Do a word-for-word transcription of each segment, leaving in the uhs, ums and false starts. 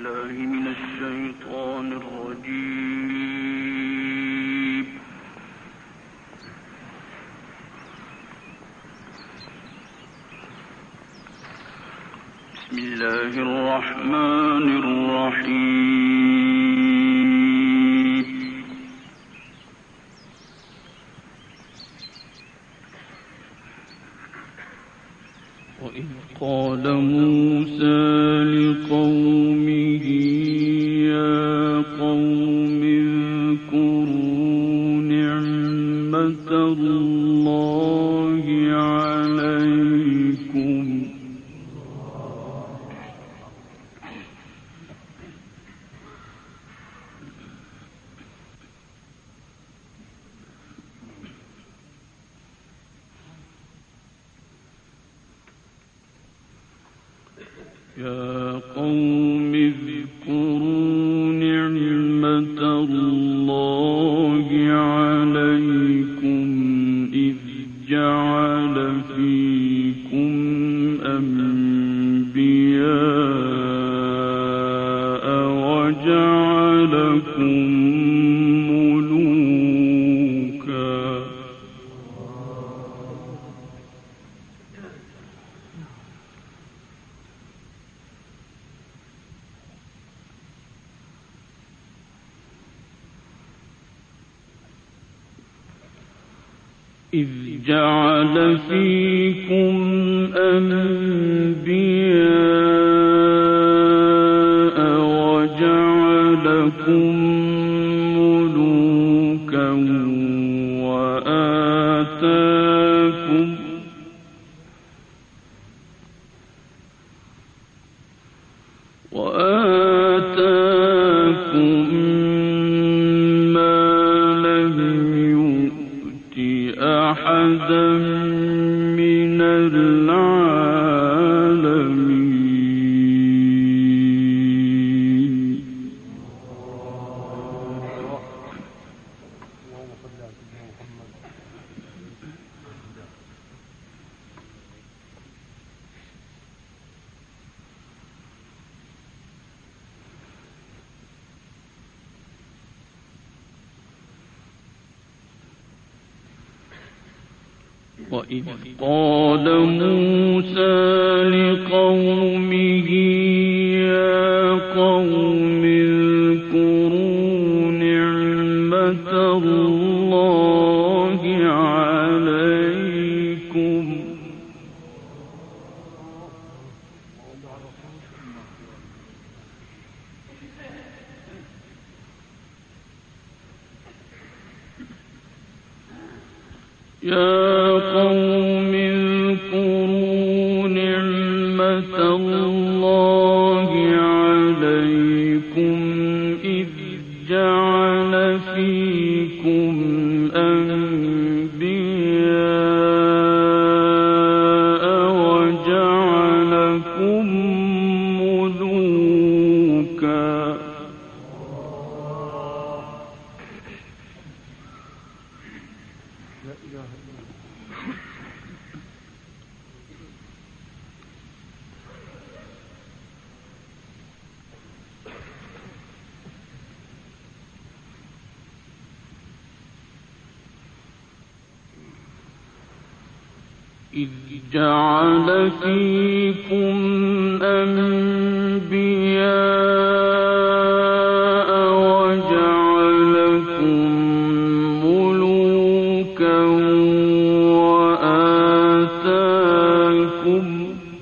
بالله من الشيطان الرجيم. بسم الله الرحمن الرحيم. وإذ قال موسى لقومه يا قوم اذكروا نعمة الله عليكم يا قوم اذكروا نعمة الله عليكم إذ جعل فيكم أنبياء وجعلكم ملوكا إذ جعل فيكم أنبياء وجعلكم ملوكا وآتاكم وآتاكم أحدا من العالمين. وإذ قال موسى لقومه يا قوم اذكروا نعمة الله عليكم يا قوم اذكروا نعمة الله عليكم إذ جعل فيكم أنبياء وجعلكم ملوكا إذ جعل فيكم أنبياء وجعلكم ملوكا وآتاكم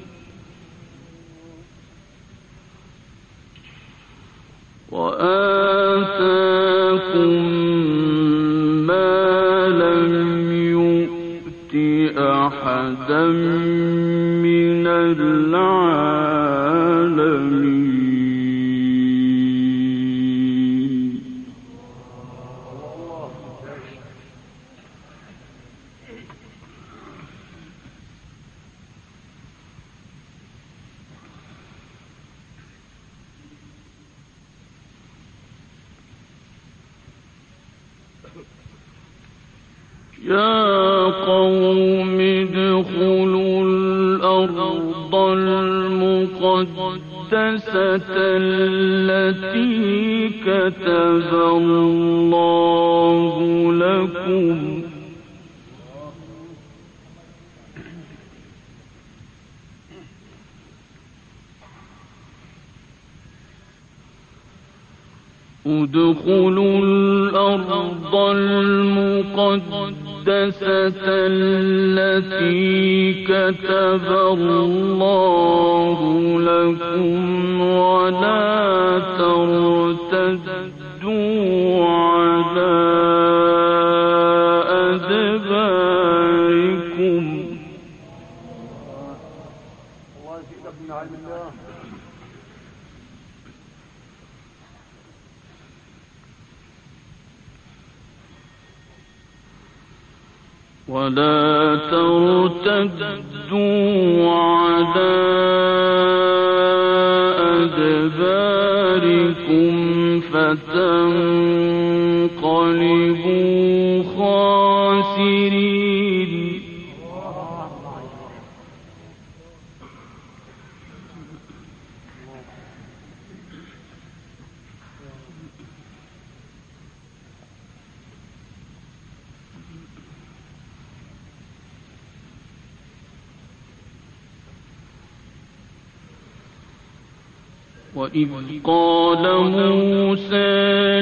وآتاكم ما لم يؤت أحدا من العالمين. يا قوم ادخلوا الأرض المقدسة التي كتب الله لكم ادخلوا الأرض المقدسة التي كتب الله لكم ولا ترتدوا على أدباركم. الله يزيدك من علم الله. ولا ترتدوا على أدباركم فتنقلبوا خاسرين. وإذ قال موسى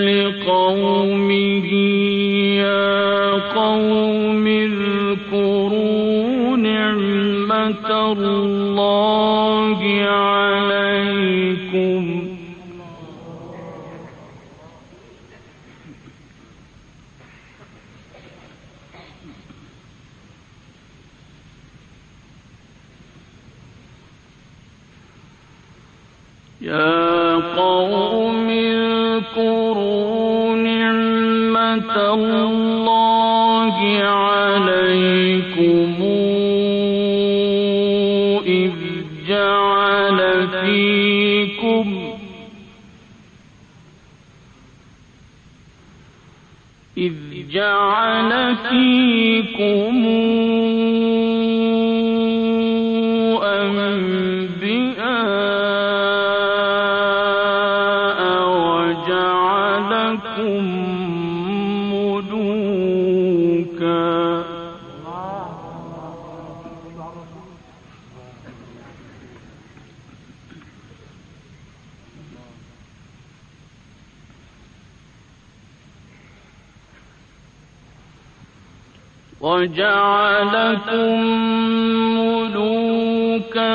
لقومه يا قوم اذكروا نعمة الله عليكم يا قوم اذكروا نعمة الله عليكم إذ جعل فيكم إذ جعل فيكم وجعلكم ملوكا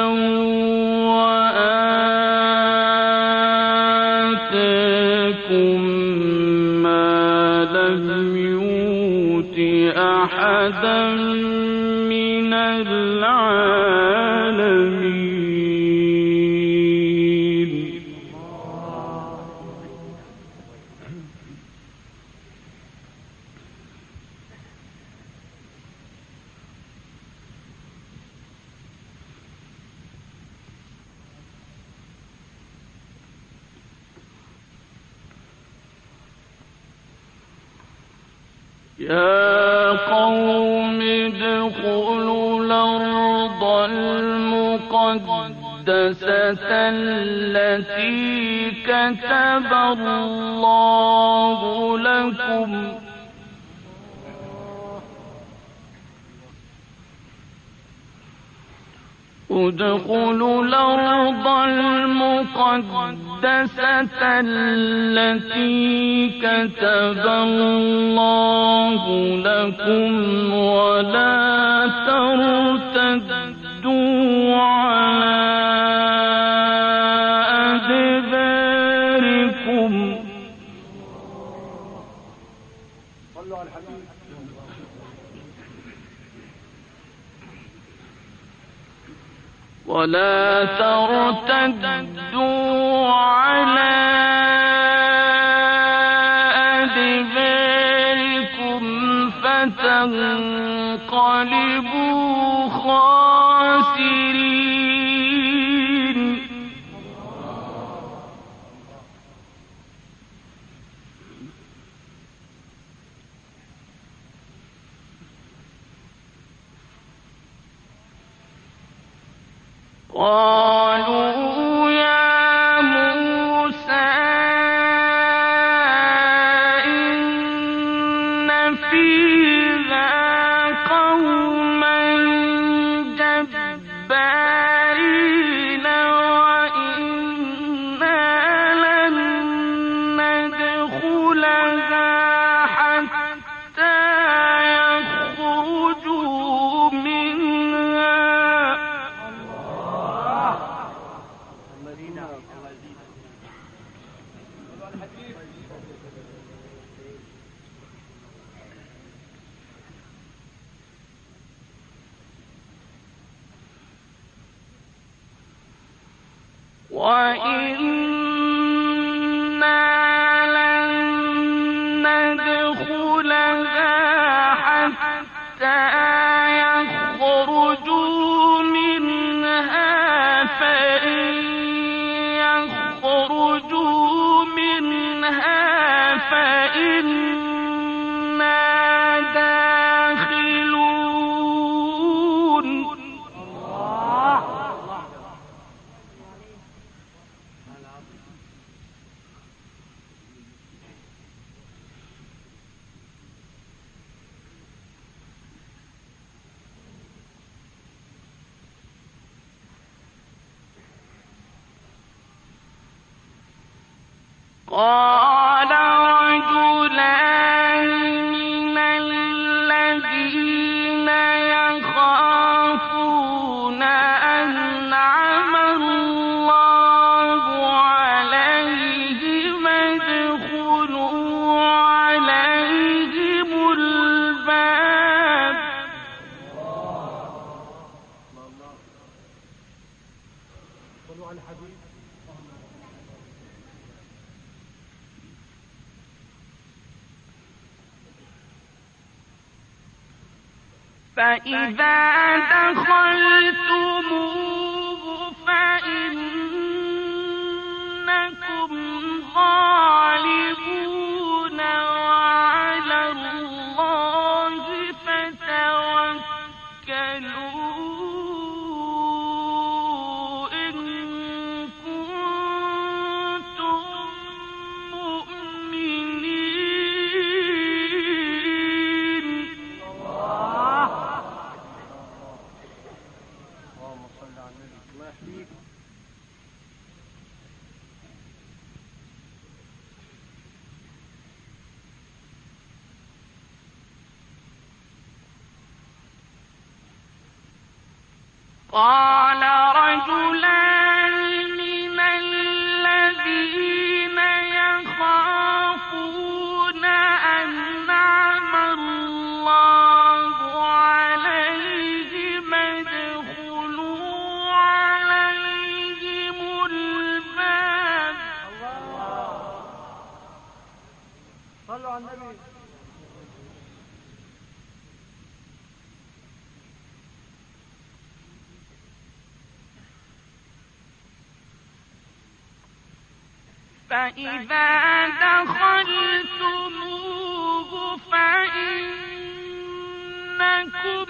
وآتاكم ما لم يؤت أحدا من العالمين. يا قوم ادخلوا الأرض المقدسة التي كتب الله لكم ادخلوا الأرض المقدسة التي كتب الله لكم ولا ترتدوا على أدباركم. صلوا على الحبيب. ولا ترتدوا على أدباركم فتنقلبوا خاسرين. قالوا يا قال رجلان من الذين يخافون أنعم الله عليهم ادخلوا عليهم الباب صلوا على الحبيب. فإذا دخلتموه فإنكم غالبون وعلى الله فتوكلوا إن كنتم مؤمنين. قال رجلان من الذين يخافون أنعم الله عليهم ادخلوا عليهم الباب. صلوا على النبي. فإذا دخلتموه فإنكم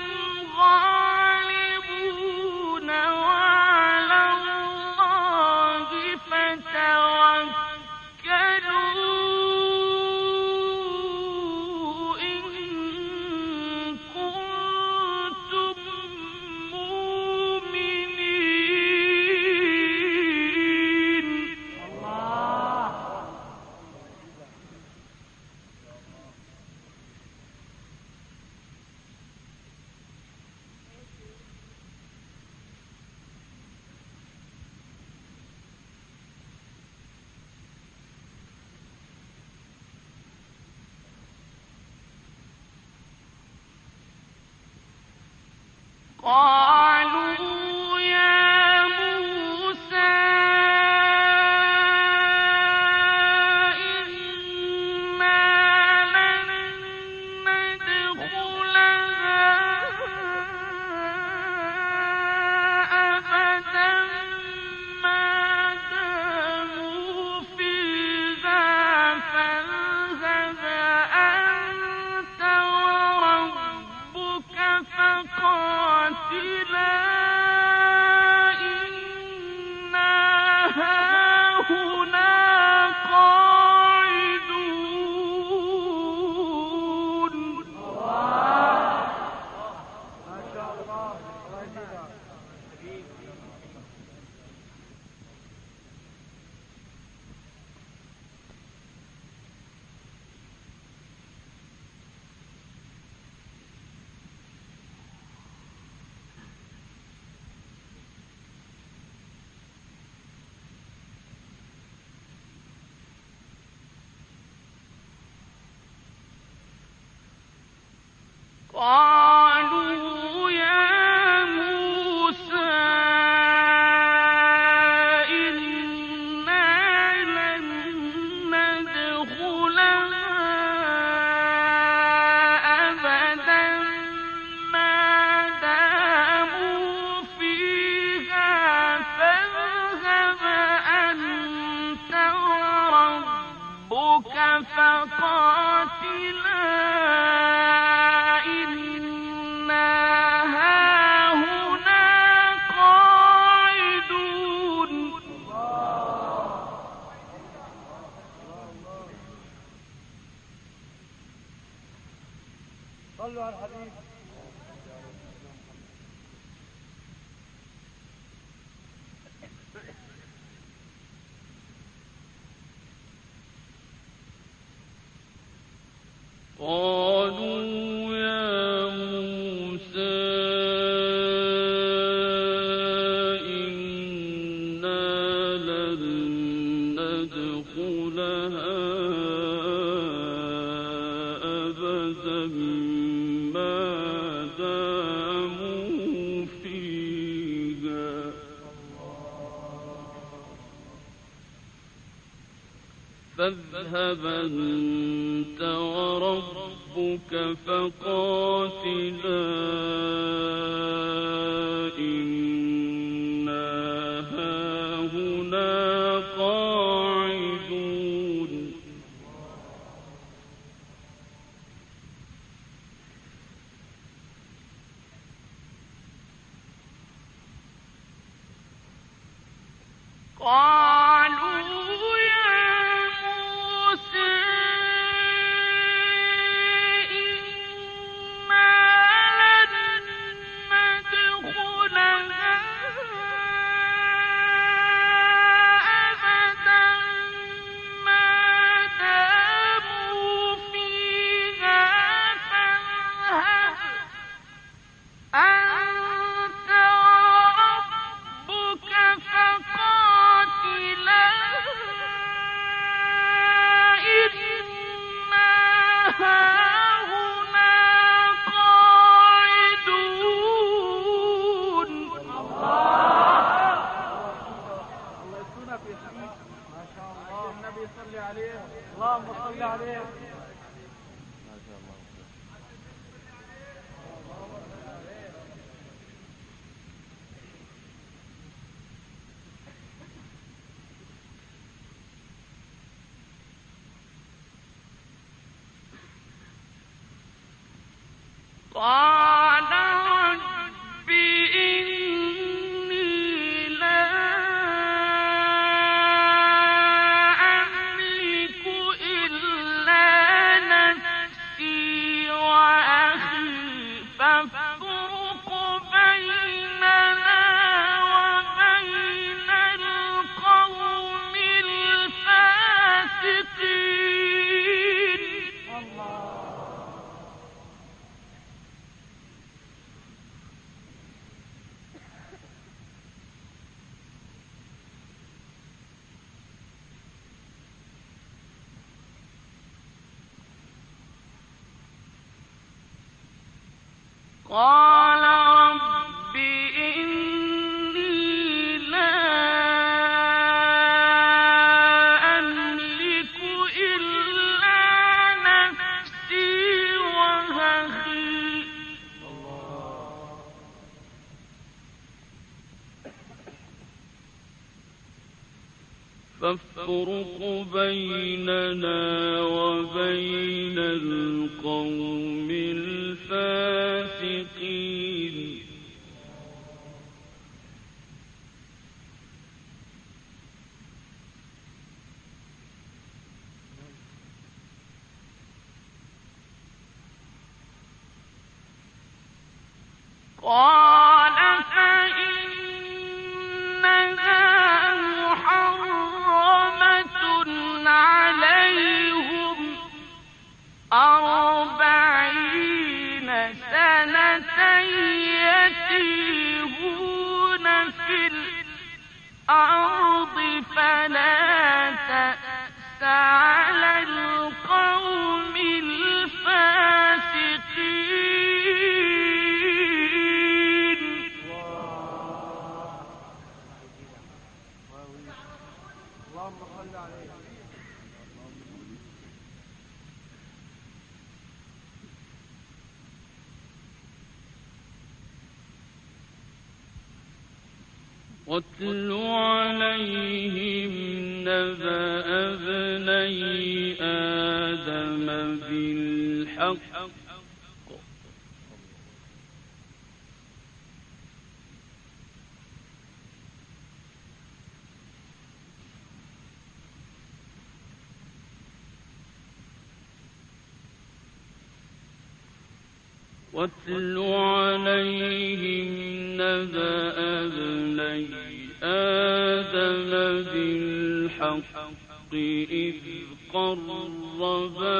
غالبون وعلى الله فتوكلوا إن كنتم مؤمنين. قالوا يا موسى إنا لن ندخلها أبدا ما داموا فيها فاذهب أنت وربك فقاتلا قالوا يا موسى إنا لن ندخلها أبدا ما داموا فيها فاذهب أنت وربك فقاتلا إنا هاهنا قاعدون. صلوا على الحبيب. قالوا يا موسى إنا لن ندخلها أبدا ما داموا فيها فاذهب أنت وربك فقاتلا إنا هاهنا قاعدون. قالوا يا موسى إنا لن ندخلها أبدا ما داموا فيها فاذهب أنت وربك فقاتلا إنا هاهنا قاعدون. الله يسونا في حبيب. ما شاء الله. النبي صلي عليه. اللهم صل عليه. ما شاء الله. قال رب إني لا أملك إلا نفسي وأخي فافرق بيننا وبين القوم الفاسقين. قال رب إني لا أملك إلا نفسي وأخي فافرق بيننا وبين القوم الفاسقين. قال فإنها محرمة عليهم أربعين سنة يتيهون في الأرض فلا تأس على القوم الفاسقين. واتل عليهم نبأ ابني آدم بالحق واتل عليهم نبأ ابني آدم بالحق إذ قربا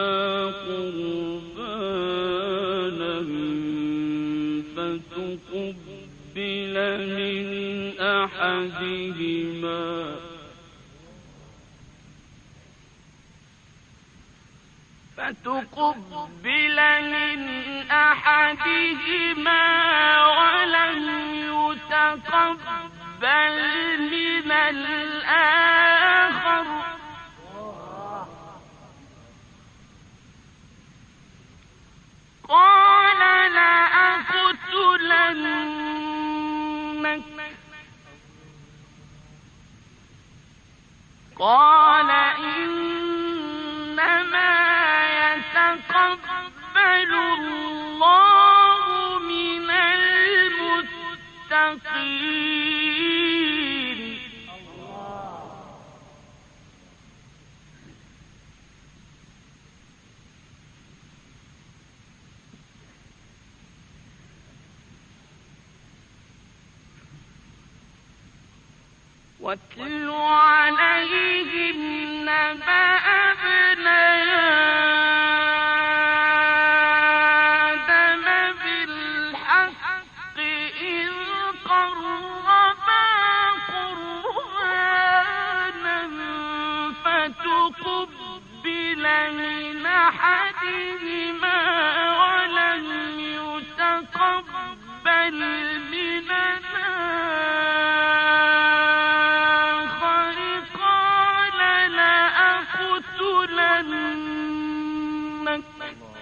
قربانا فتقبل من أحدهما فتقبل من أحدهما ولم يتقبل من الآخر قال لأقتلنك قال إنما يتقبل الله من المتقين واتل عليهم نبأ ابني آدم بالحق إذ قربا قربانا فتقبل من أحدهما ولم يتقبل من الآخر قال لأقتلنك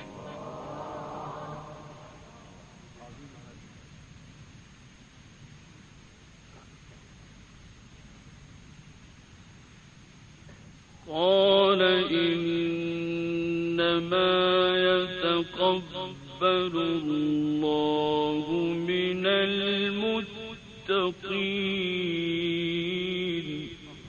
قال إنما يتقبل الله من المتقين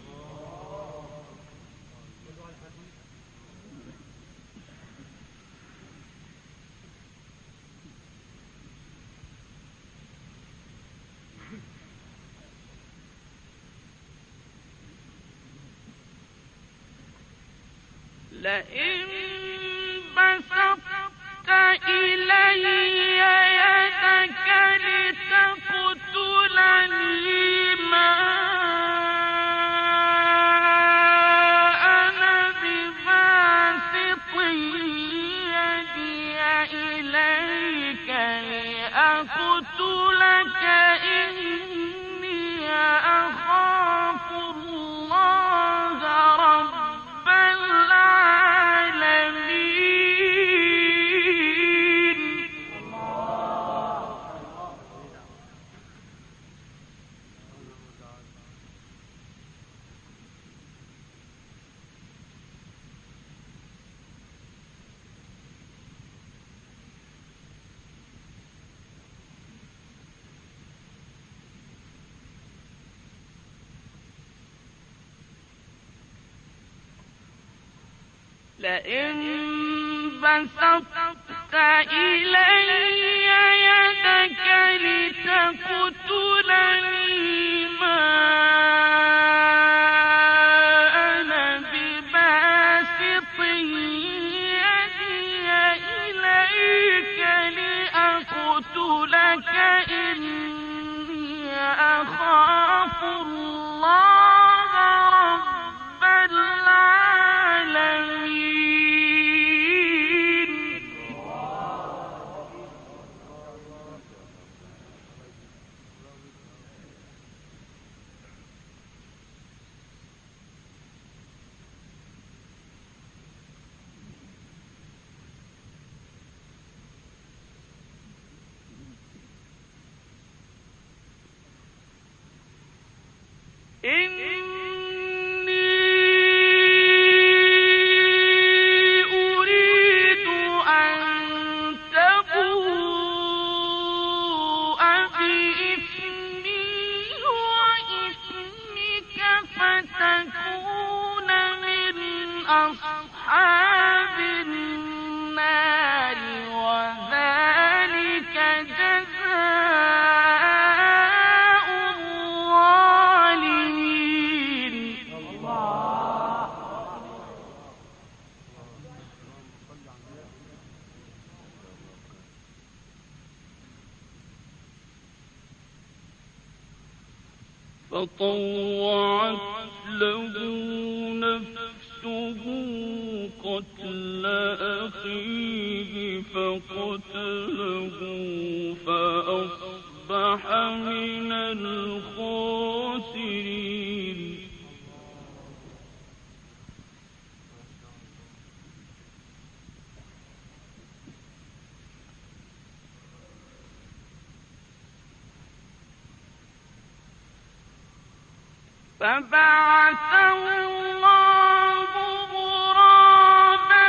لئن بسطت إلي يدك لتقتلني ما أنا بباسط يدي إليك لأقتلك إني أخاف الله رب العالمين لئن بسطت إلي يدك لتقتلني ما أنا بباسط يدي إليك لأقتلك إني أخاف الله رب العالمين فطوعت له نفسه قتل أخيه فقتله فأصبح من الخاسرين. فبعث الله غرابا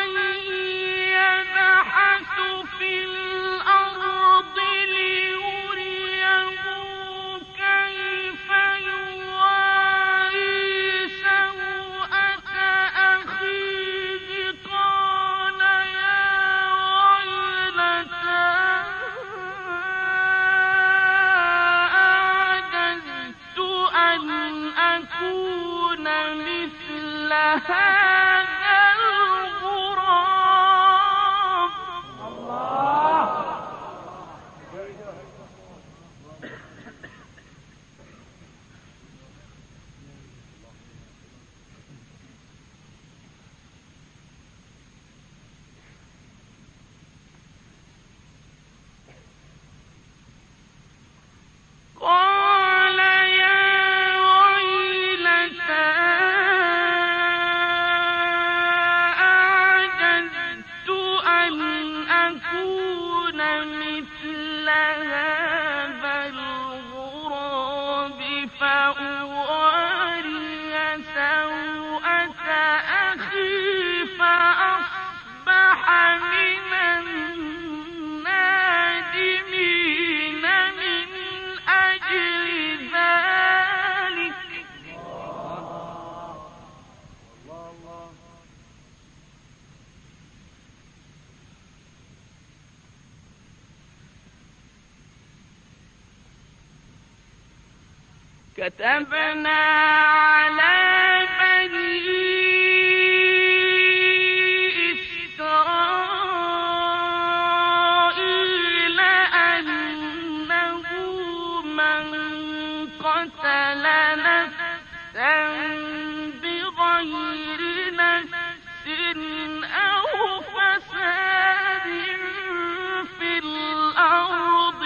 يبحث في الأرض ليريه كيف يواري سوءة أخيه قال يا ويلتى أعجزت أن أكون مثل هذا الغراب. الله. قال يا ويلتى أعجزت أن أكون مثل هذا الغراب فأواري سوءة أخي فأصبح من النادمين من أجل ذلك. كتبنا على بني إسرائيل أنه من قتل نفسا بغير نفس أو فساد في الأرض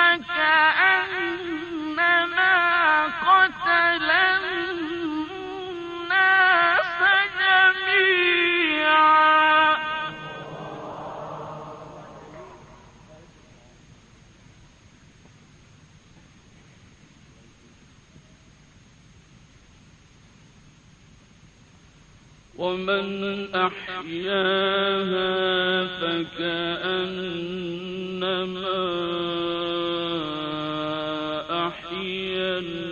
فكأنما قتل الناس جميعا. ومن أحياها فكأنما أحيا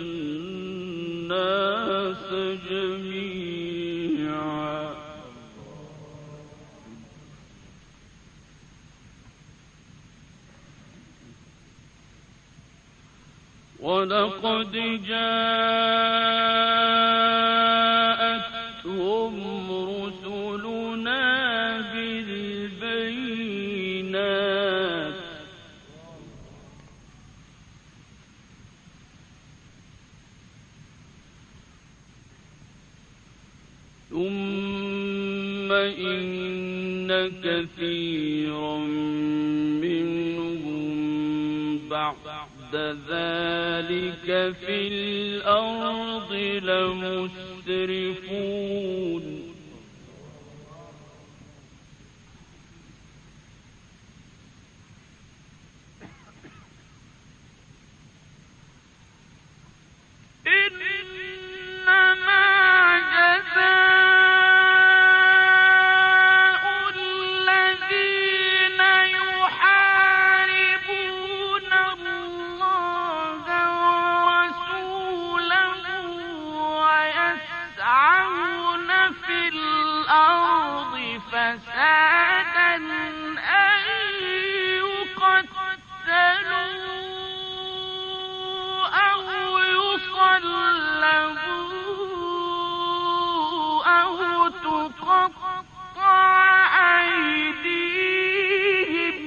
الناس جميعا. ولقد جاءتهم رسلنا بالبينات ثم إن كثيرا منهم بعد ذلك في الأرض لمسرفون. إنما جزاء الذين يحاربون الله ورسوله ويسعون في الأرض فسادا أن يقتلوا أو يصلبوا أو تقطع أيديهم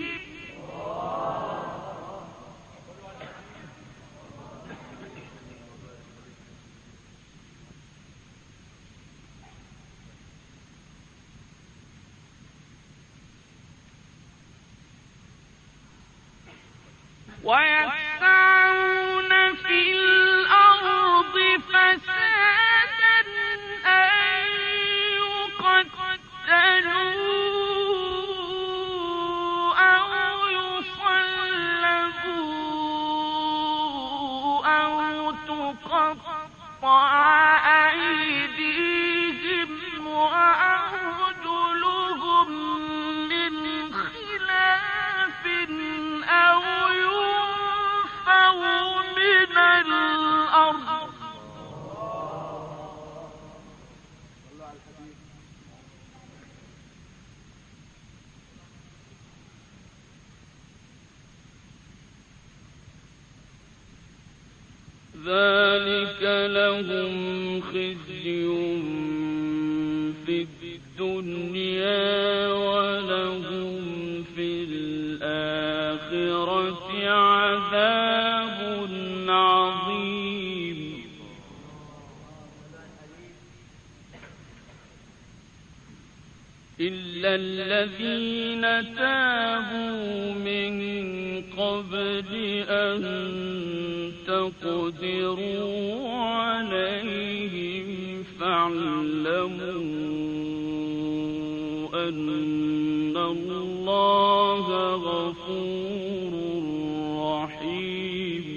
ويسعون في الأرض فسادا أن يقتلوا أو يصلبوا أو تقطع أيديهم وأرجلهم من خلاف أو ينفوا من الأرض ذلك لهم خزي في الدنيا ولهم في الآخرة عذاب عظيم إلا الذين تابوا من قبل أن تقدروا عليهم فاعلموا أن الله غفور رحيم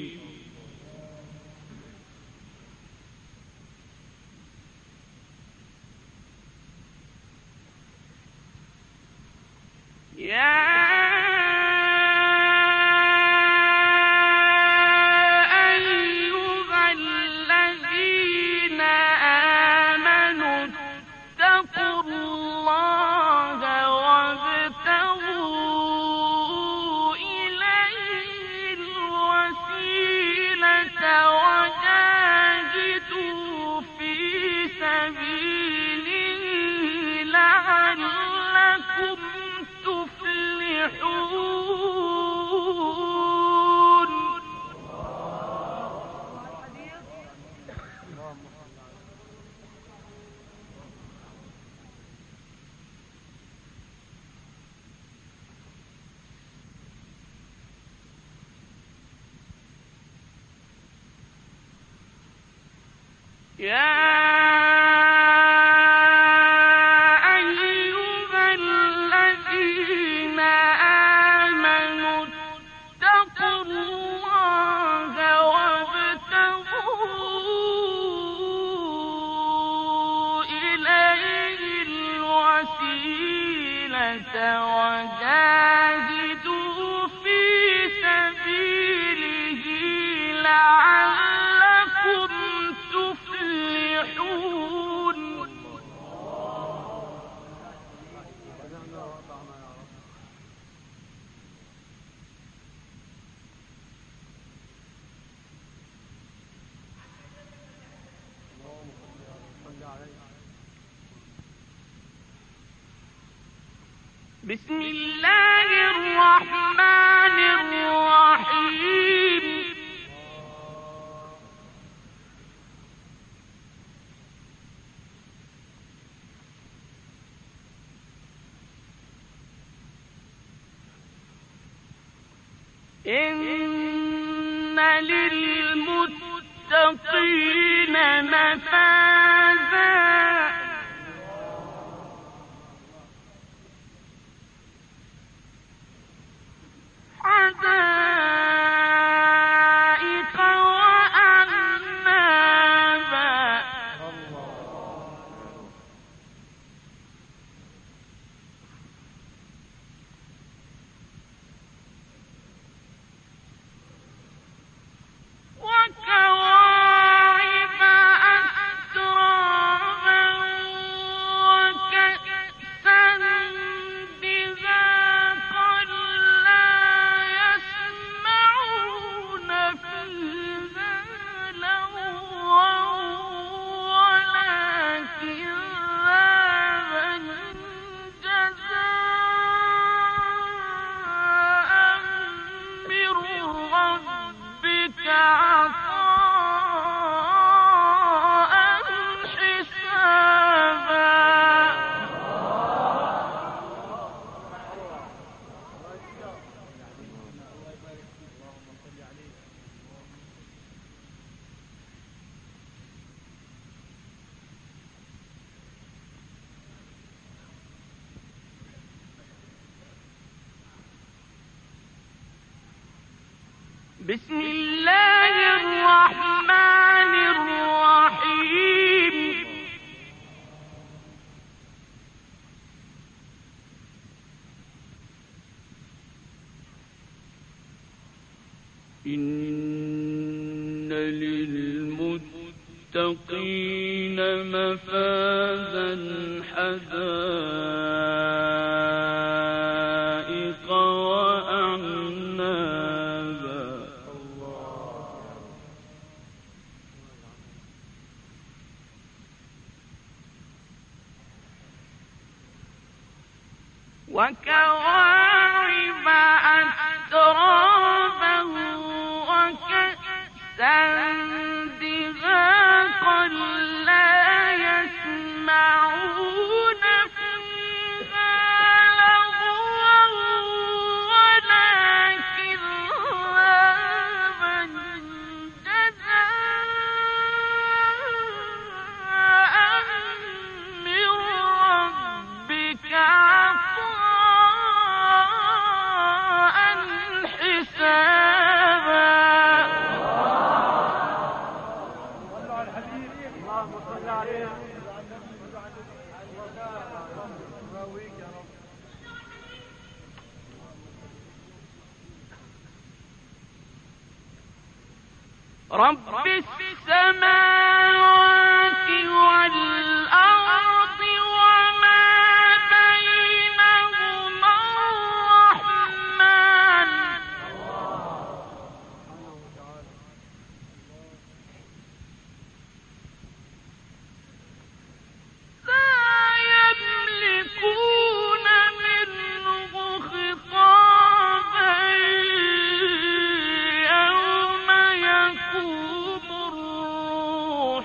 يا وجاهدوا في سبيله لعلكم تفلحون بسم الله الرحمن الرحيم إن للمتقين مفازا حدائق وأعنابا وكواعب بسم الله الرحمن الرحيم إن للمتقين مفازا حدائق وأعنابا وكواعب أترابا وكأسا دهاقا لا يسمعون فيها لغوا ولا كذابا جزاء من ربك عطاء حسابا. اللهم صل عليه. رب السماوات والأرض وما بينهما الرحمن لا يملكون منه خطابا يوم يقوم الروح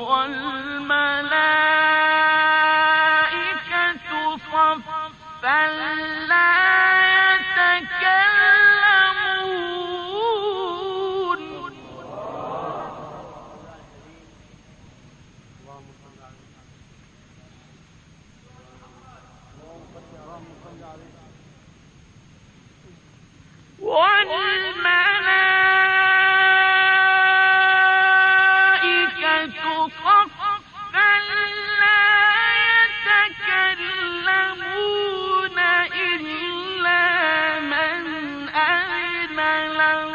والملائكة صفا لا يتكلمون والملائكة صفا لا يتكلمون إلا من أذن له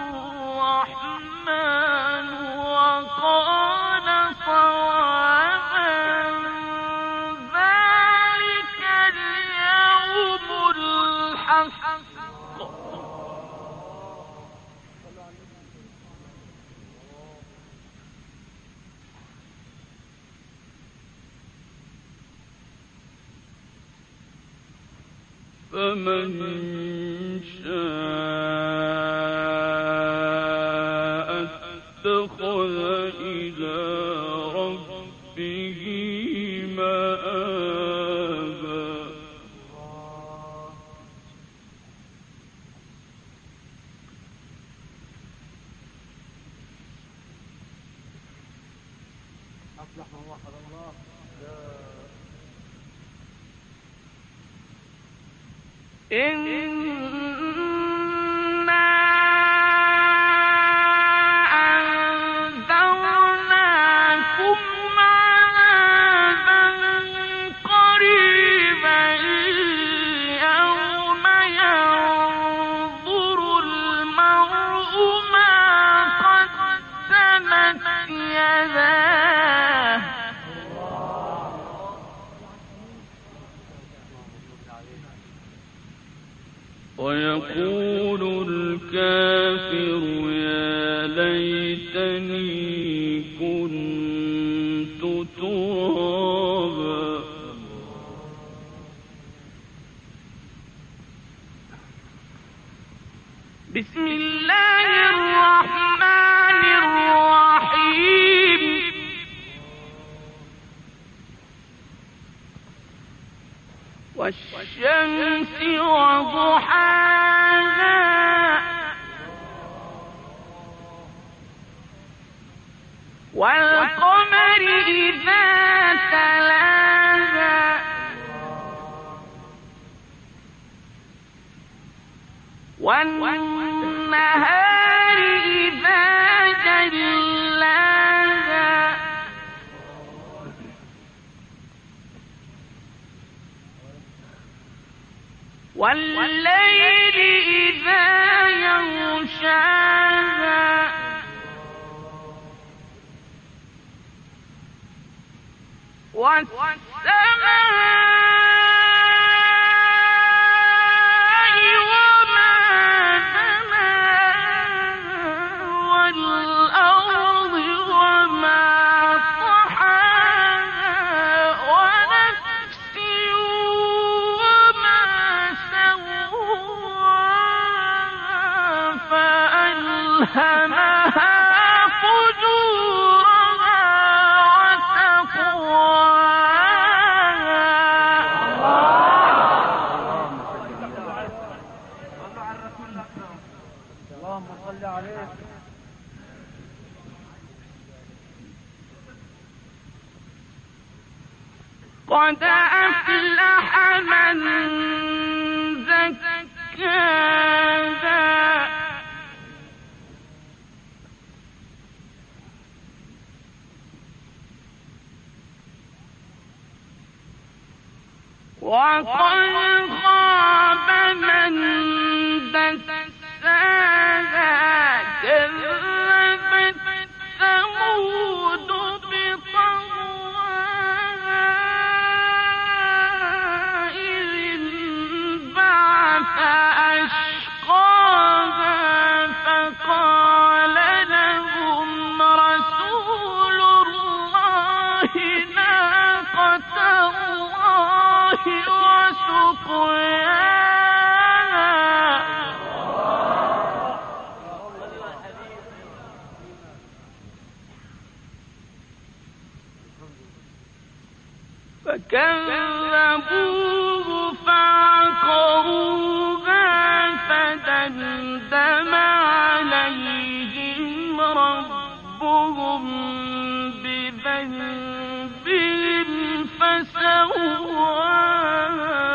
الرحمن وقال صوابا ذلك اليوم الحق. فمن شاء اتخذ إلى ربه مآبا. أصلح من وحد الله. إنا أنذرناكم عذابا قريبا يوم ينظر المرء ما قدمت يداه ويقول الكافر يا ليتني كنت ترابا. بسم الله الرحمن الرحيم والشمس وضحاها والقمر إذا تلاها والنهار جلاها والليل إذا يغشاها والسماء ألهمها فجورها وتقواها. اللهم صل عليه. قد أفلح من زكاها وقد خاب من دساها كذبت ثمود بطغواها إذ انبعث أشقاها فقال لهم رسول الله ناقة الله وسقياها. فكذبوه فعقروها فدمدم عليهم ربهم بذنبهم فسواها.